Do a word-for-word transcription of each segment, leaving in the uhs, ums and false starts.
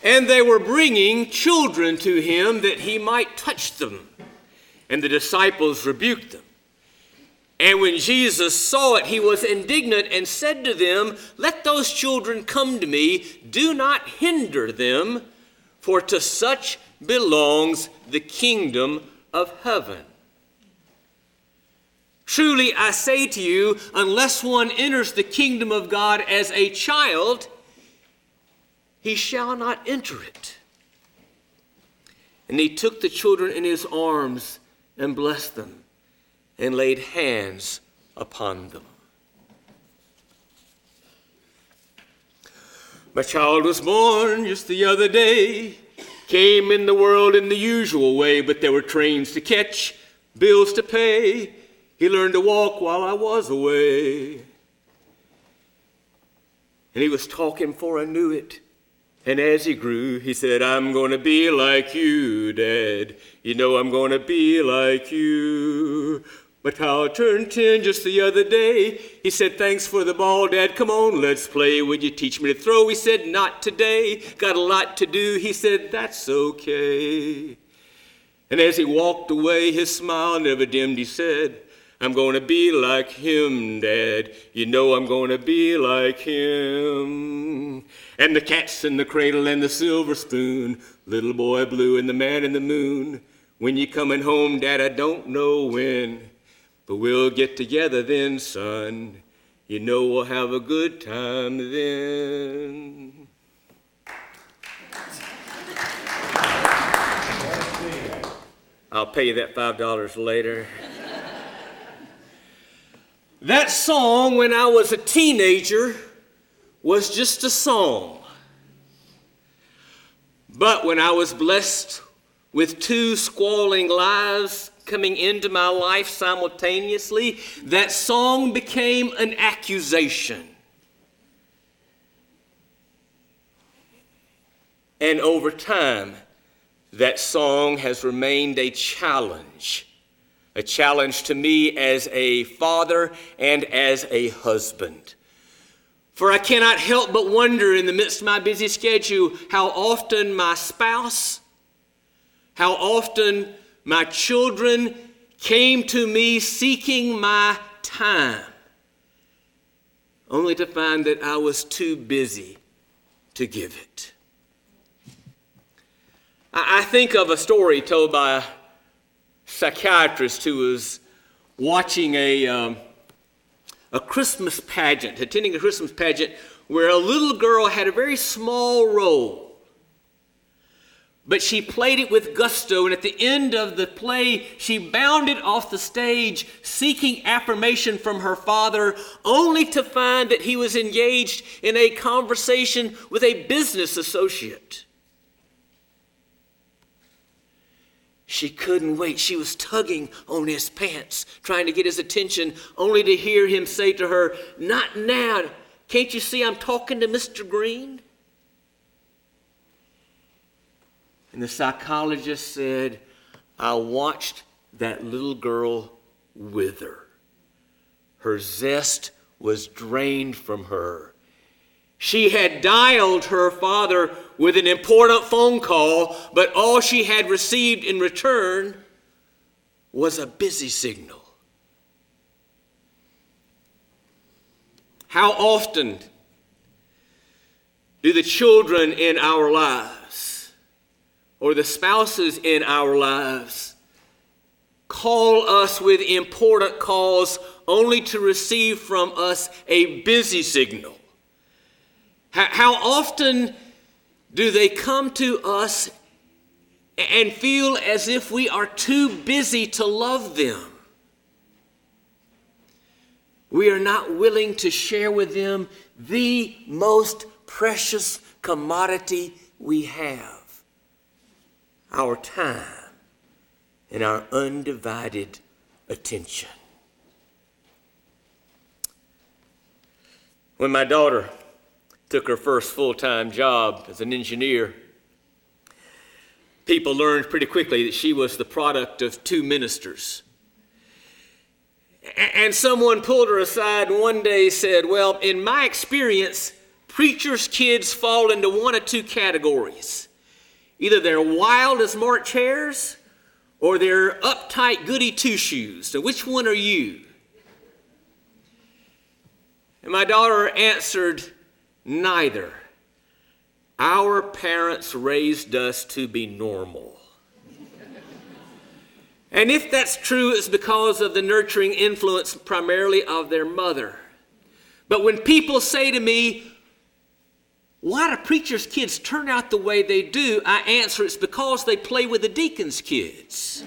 And they were bringing children to him that he might touch them. And the disciples rebuked them. And when Jesus saw it, he was indignant and said to them, "Let those children come to me. Do not hinder them, for to such belongs the kingdom of heaven. Truly I say to you, unless one enters the kingdom of God as a child, he shall not enter it." And he took the children in his arms and blessed them and laid hands upon them. My child was born just the other day, came in the world in the usual way, but there were trains to catch, bills to pay. He learned to walk while I was away. And he was talking before I knew it. And as he grew, he said, "I'm going to be like you, Dad. You know I'm going to be like you." My child turned ten just the other day. He said, "Thanks for the ball, Dad. Come on, let's play. Would you teach me to throw?" He said, "Not today. Got a lot to do." He said, "That's okay." And as he walked away, his smile never dimmed. He said, "I'm going to be like him, Dad. You know I'm going to be like him." And the cat's in the cradle and the silver spoon, little boy blue and the man in the moon. When you coming home, Dad, I don't know when, but we'll get together then, son. You know we'll have a good time then. I'll pay you that five dollars later. That song, when I was a teenager, was just a song. But when I was blessed with two squalling lives coming into my life simultaneously, that song became an accusation. And over time, that song has remained a challenge. A challenge to me as a father and as a husband. For I cannot help but wonder in the midst of my busy schedule how often my spouse, how often my children came to me seeking my time, only to find that I was too busy to give it. I think of a story told by a psychiatrist who was watching a um, a Christmas pageant, attending a Christmas pageant where a little girl had a very small role, but she played it with gusto, and at the end of the play, she bounded off the stage seeking affirmation from her father, only to find that he was engaged in a conversation with a business associate. She couldn't wait. She was tugging on his pants, trying to get his attention, only to hear him say to her, "Not now. Can't you see I'm talking to Mister Green?" And the psychologist said, "I watched that little girl wither. Her zest was drained from her. She had dialed her father with an important phone call, but all she had received in return was a busy signal." How often do the children in our lives or the spouses in our lives call us with important calls only to receive from us a busy signal? How often do they come to us and feel as if we are too busy to love them? We are not willing to share with them the most precious commodity we have, our time and our undivided attention. When my daughter took her first full-time job as an engineer, people learned pretty quickly that she was the product of two ministers. And someone pulled her aside and one day said, "Well, in my experience, preachers' kids fall into one of two categories. Either they're wild as March hares, or they're uptight goody two-shoes. So which one are you? And my daughter answered, neither. Our parents raised us to be normal. And if that's true, it's because of the nurturing influence primarily of their mother. But when people say to me, why do preachers' kids turn out the way they do? I answer, it's because they play with the deacon's kids.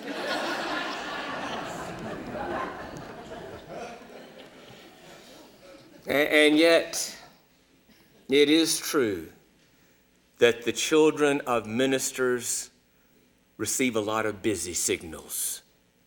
And yet, it is true that the children of ministers receive a lot of busy signals.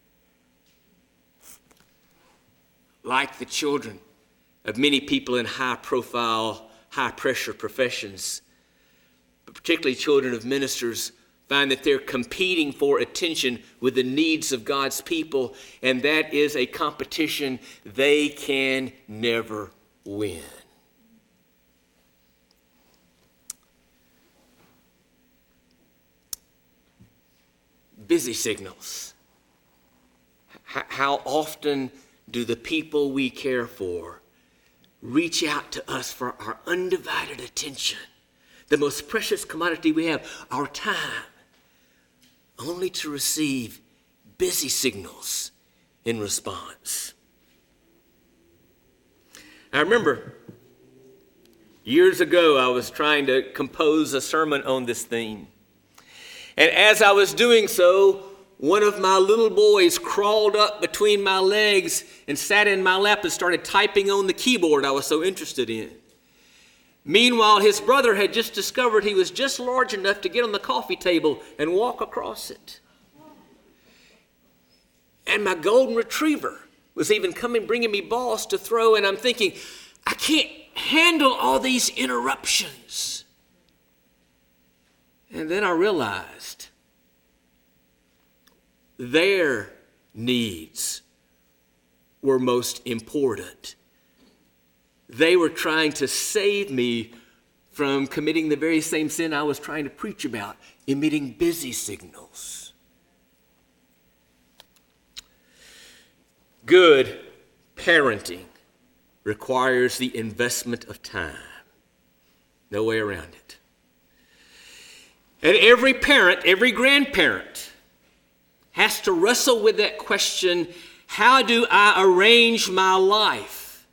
Like the children of many people in high-profile, high-pressure professions, but particularly children of ministers, find that they're competing for attention with the needs of God's people, and that is a competition they can never win. Busy signals. H- how often do the people we care for reach out to us for our undivided attention, the most precious commodity we have, our time, only to receive busy signals in response? I remember years ago I was trying to compose a sermon on this theme. And as I was doing so, one of my little boys crawled up between my legs and sat in my lap and started typing on the keyboard I was so interested in. Meanwhile, his brother had just discovered he was just large enough to get on the coffee table and walk across it. And my golden retriever was even coming, bringing me balls to throw, and I'm thinking, I can't handle all these interruptions. And then I realized their needs were most important. They were trying to save me from committing the very same sin I was trying to preach about, emitting busy signals. Good parenting requires the investment of time. No way around it. And every parent, every grandparent has to wrestle with that question, how do I arrange my life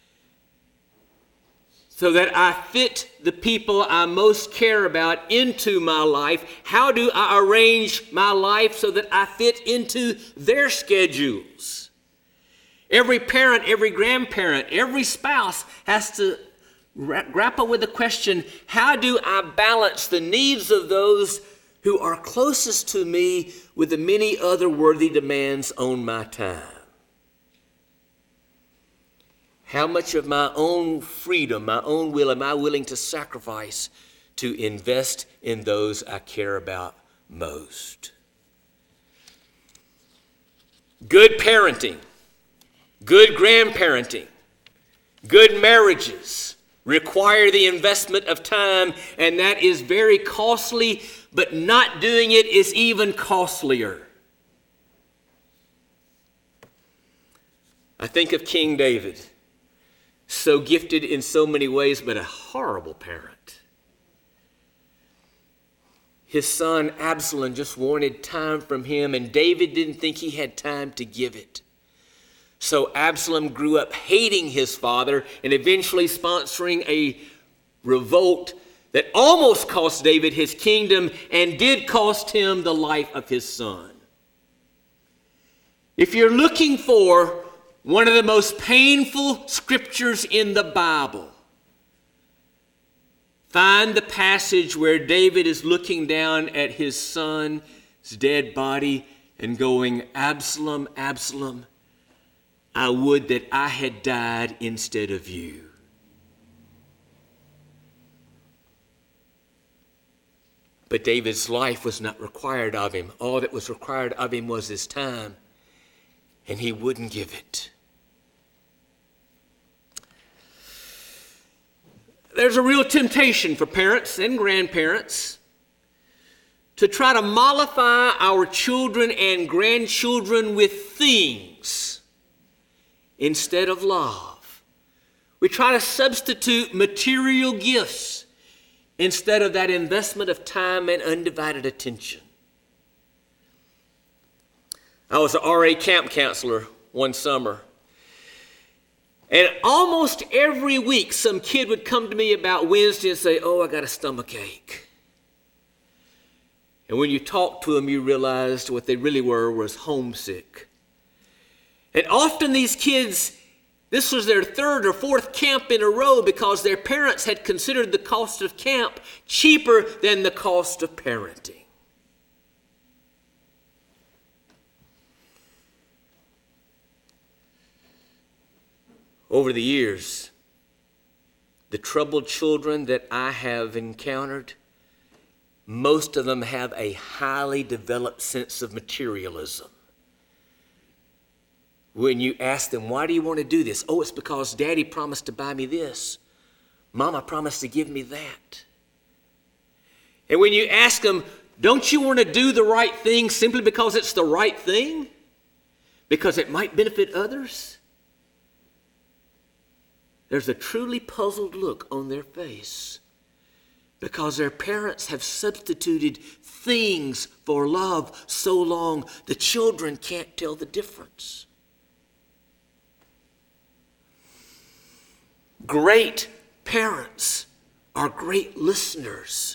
so that I fit the people I most care about into my life? How do I arrange my life so that I fit into their schedules? Every parent, every grandparent, every spouse has to ra- grapple with the question, how do I balance the needs of those who are closest to me with the many other worthy demands on my time? How much of my own freedom, my own will, am I willing to sacrifice to invest in those I care about most? Good parenting, good grandparenting, good marriages require the investment of time, and that is very costly, but not doing it is even costlier. I think of King David, so gifted in so many ways, but a horrible parent. His son Absalom just wanted time from him, and David didn't think he had time to give it. So Absalom grew up hating his father and eventually sponsoring a revolt that almost cost David his kingdom and did cost him the life of his son. If you're looking for one of the most painful scriptures in the Bible, find the passage where David is looking down at his son's dead body and going, Absalom, Absalom, I would that I had died instead of you. But David's life was not required of him. All that was required of him was his time, and he wouldn't give it. There's a real temptation for parents and grandparents to try to mollify our children and grandchildren with things instead of love. We try to substitute material gifts instead of that investment of time and undivided attention. I was an R A camp counselor one summer. And almost every week, some kid would come to me about Wednesday and say, oh, I got a stomach ache. And when you talked to them, you realized what they really were was homesick. And often these kids, this was their third or fourth camp in a row because their parents had considered the cost of camp cheaper than the cost of parenting. Over the years, the troubled children that I have encountered, most of them have a highly developed sense of materialism. When you ask them, why do you want to do this? Oh, it's because Daddy promised to buy me this. Mama promised to give me that. And when you ask them, don't you want to do the right thing simply because it's the right thing? Because it might benefit others? There's a truly puzzled look on their face because their parents have substituted things for love so long the children can't tell the difference. Great parents are great listeners.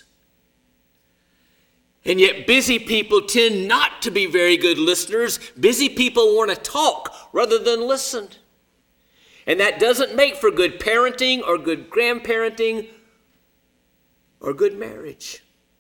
And yet busy people tend not to be very good listeners. Busy people want to talk rather than listen. And that doesn't make for good parenting or good grandparenting or good marriage.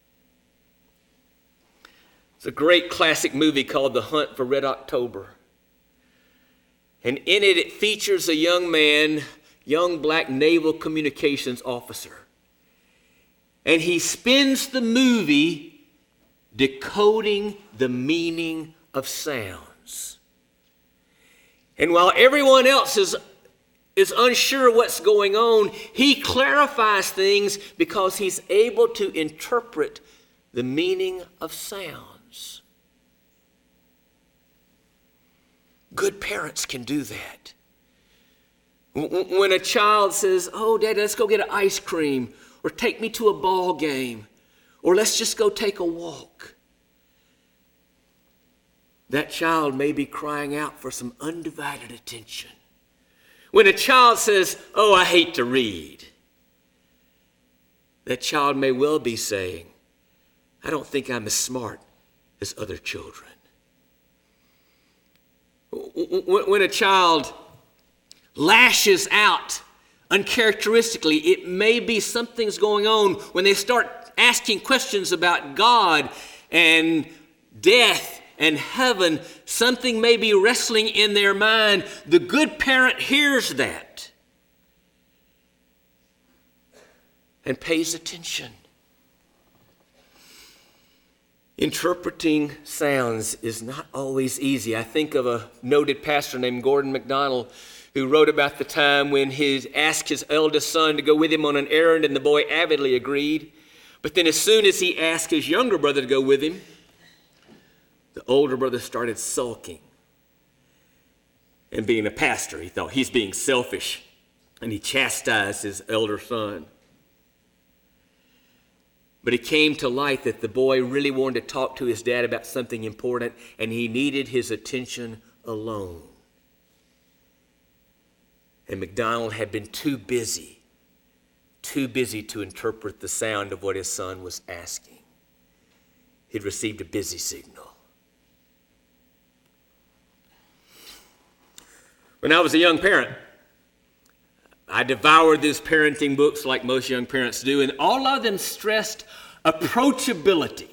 It's a great classic movie called The Hunt for Red October. And in it, it features a young man, young black naval communications officer. And he spends the movie decoding the meaning of sounds. And while everyone else is is unsure what's going on, he clarifies things because he's able to interpret the meaning of sounds. Good parents can do that. When a child says, oh, Dad, let's go get an ice cream, or take me to a ball game, or let's just go take a walk, that child may be crying out for some undivided attention. When a child says, oh, I hate to read, that child may well be saying, I don't think I'm as smart as other children. When a child lashes out uncharacteristically, it may be something's going on. When they start asking questions about God and death and heaven, something may be wrestling in their mind. The good parent hears that and pays attention. Interpreting sounds is not always easy. I think of a noted pastor named Gordon MacDonald who wrote about the time when he asked his eldest son to go with him on an errand, and the boy avidly agreed. But then as soon as he asked his younger brother to go with him, the older brother started sulking. And being a pastor, he thought he's being selfish, and he chastised his elder son. But it came to light that the boy really wanted to talk to his dad about something important, and he needed his attention alone. And MacDonald had been too busy, too busy to interpret the sound of what his son was asking. He'd received a busy signal. When I was a young parent, I devoured these parenting books like most young parents do, and all of them stressed approachability.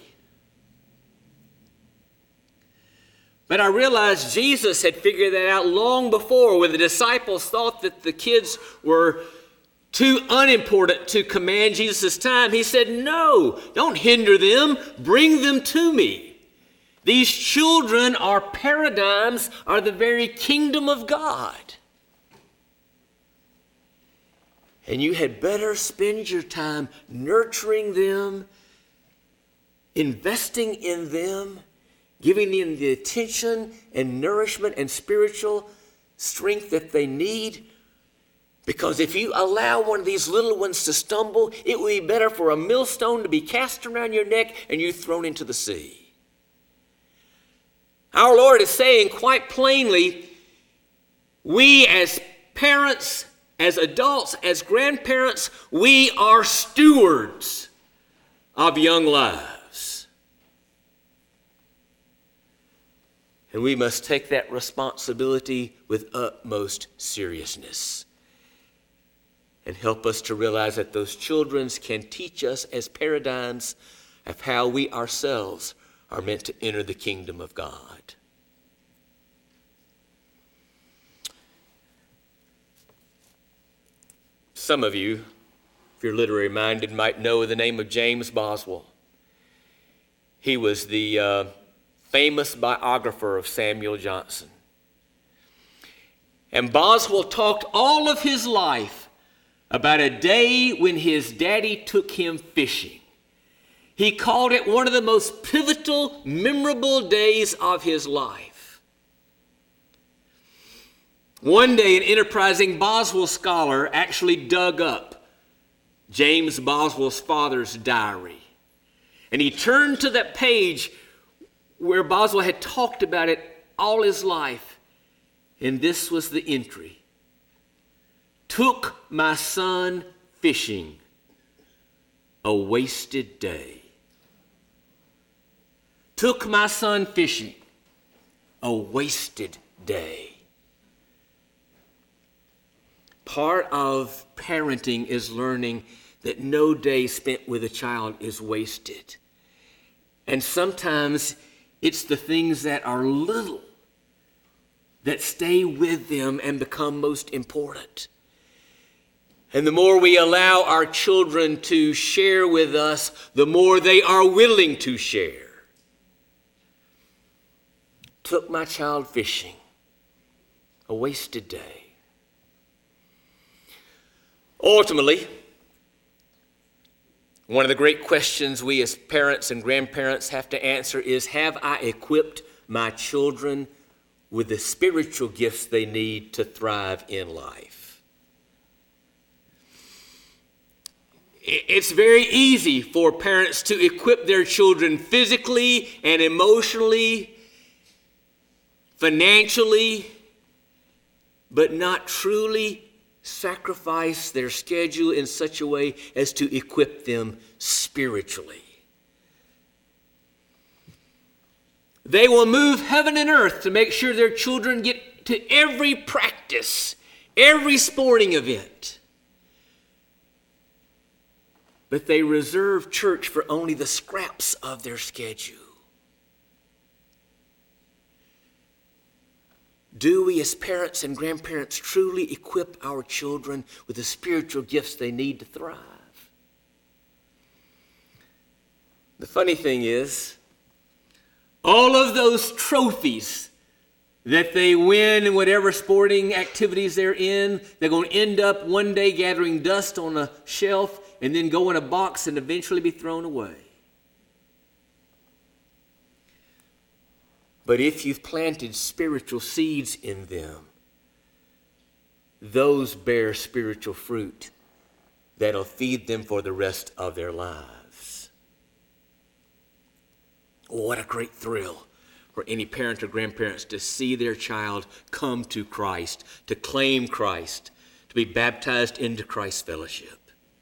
But I realized Jesus had figured that out long before, when the disciples thought that the kids were too unimportant to command Jesus' time. He said, no, don't hinder them, bring them to me. These children are paradigms, are the very kingdom of God. And you had better spend your time nurturing them, investing in them, giving them the attention and nourishment and spiritual strength that they need. Because if you allow one of these little ones to stumble, it would be better for a millstone to be cast around your neck and you thrown into the sea. Our Lord is saying quite plainly, we as parents, as adults, as grandparents, we are stewards of young lives. And we must take that responsibility with utmost seriousness and help us to realize that those children can teach us as paradigms of how we ourselves are meant to enter the kingdom of God. Some of you, if you're literary minded, might know the name of James Boswell. He was the uh, famous biographer of Samuel Johnson. And Boswell talked all of his life about a day when his daddy took him fishing. He called it one of the most pivotal, memorable days of his life. One day, an enterprising Boswell scholar actually dug up James Boswell's father's diary. And he turned to that page where Boswell had talked about it all his life. And this was the entry. Took my son fishing, a wasted day. Took my son fishing, a wasted day. Part of parenting is learning that no day spent with a child is wasted. And sometimes it's the things that are little that stay with them and become most important. And the more we allow our children to share with us, the more they are willing to share. Took my child fishing, a wasted day. Ultimately, one of the great questions we as parents and grandparents have to answer is, have I equipped my children with the spiritual gifts they need to thrive in life? It's very easy for parents to equip their children physically and emotionally, financially, but not truly sacrifice their schedule in such a way as to equip them spiritually. They will move heaven and earth to make sure their children get to every practice, every sporting event. But they reserve church for only the scraps of their schedule. Do we as parents and grandparents truly equip our children with the spiritual gifts they need to thrive? The funny thing is, all of those trophies that they win in whatever sporting activities they're in, they're going to end up one day gathering dust on a shelf and then go in a box and eventually be thrown away. But if you've planted spiritual seeds in them, those bear spiritual fruit that'll feed them for the rest of their lives. What a great thrill for any parent or grandparents to see their child come to Christ, to claim Christ, to be baptized into Christ's fellowship.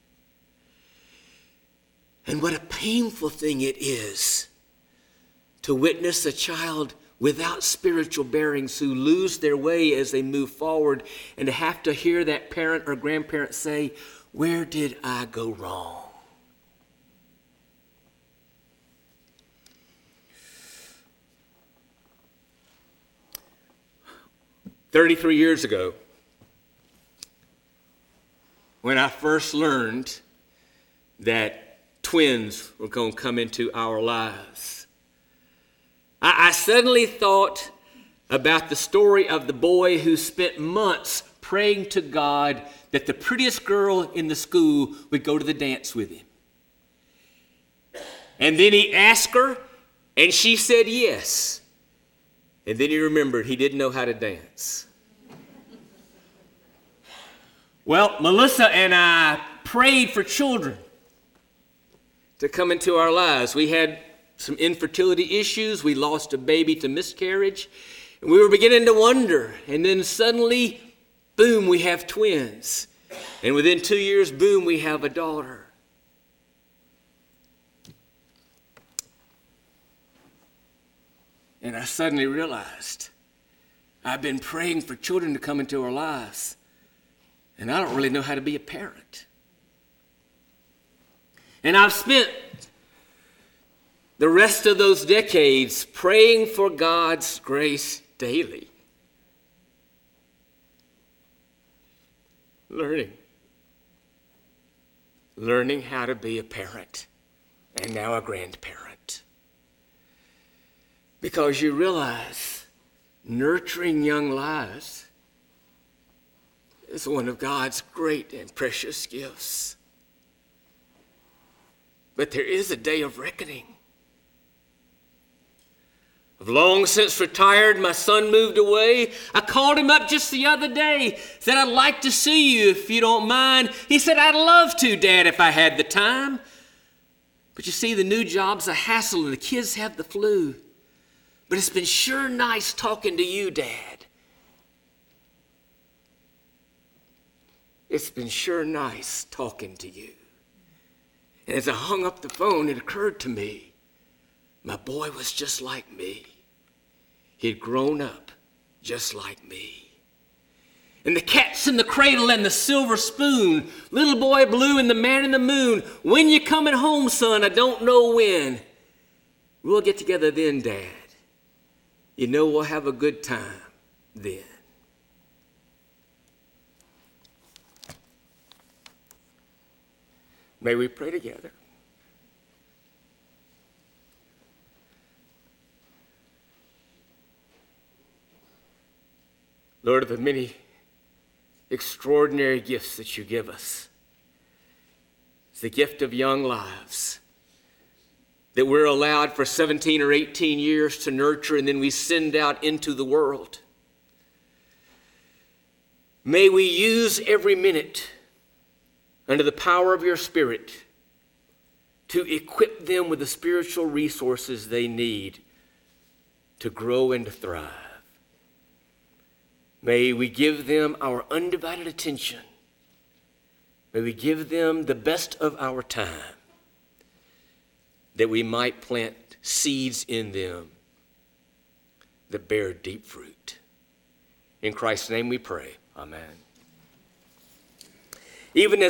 And what a painful thing it is to witness a child without spiritual bearings who lose their way as they move forward, and to have to hear that parent or grandparent say, "Where did I go wrong?" thirty-three years ago, when I first learned that twins were going to come into our lives, I, I suddenly thought about the story of the boy who spent months praying to God that the prettiest girl in the school would go to the dance with him. And then he asked her, and she said yes. And then he remembered he didn't know how to dance. Well, Melissa and I prayed for children to come into our lives. We had some infertility issues. We lost a baby to miscarriage. And we were beginning to wonder. And then suddenly, boom, we have twins. And within two years, boom, we have a daughter. And I suddenly realized I've been praying for children to come into our lives, and I don't really know how to be a parent. And I've spent the rest of those decades praying for God's grace daily. Learning. Learning how to be a parent, and now a grandparent. Because you realize nurturing young lives is one of God's great and precious gifts. But there is a day of reckoning. I've long since retired. My son moved away. I called him up just the other day. Said, I'd like to see you if you don't mind. He said, I'd love to, Dad, if I had the time. But you see, the new job's a hassle and the kids have the flu. But it's been sure nice talking to you, Dad. It's been sure nice talking to you. And as I hung up the phone, it occurred to me, my boy was just like me. He'd grown up just like me. And the cat's in the cradle and the silver spoon, little boy blue and the man in the moon. When you coming home, son? I don't know when. We'll get together then, Dad. You know we'll have a good time then. May we pray together. Lord, of the many extraordinary gifts that you give us, it's the gift of young lives that we're allowed for seventeen or eighteen years to nurture, and then we send out into the world. May we use every minute under the power of your Spirit to equip them with the spiritual resources they need to grow and to thrive. May we give them our undivided attention. May we give them the best of our time, that we might plant seeds in them that bear deep fruit. In Christ's name we pray. Amen. Even as